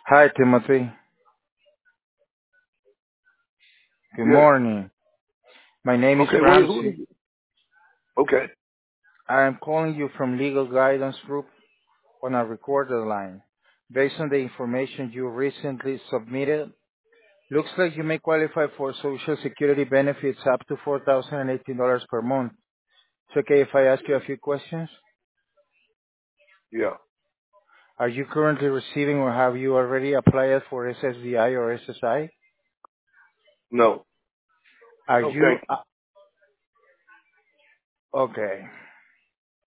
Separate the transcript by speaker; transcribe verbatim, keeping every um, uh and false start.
Speaker 1: Hi, Timothy. Good
Speaker 2: Yes.
Speaker 1: morning. My name is
Speaker 2: Okay. What is what is
Speaker 1: Ramsey.
Speaker 2: it? Okay.
Speaker 1: I am calling you from Legal Guidance Group on a recorded line. Based on the information you recently submitted, looks like you may qualify for Social Security benefits up to four thousand eighteen dollars per month. It's okay if I ask you a few questions?
Speaker 2: Yeah.
Speaker 1: Are you currently receiving or have you already applied for S S D I or S S I?
Speaker 2: No.
Speaker 1: Are
Speaker 2: No.
Speaker 1: you,
Speaker 2: Thank you.
Speaker 1: uh, okay.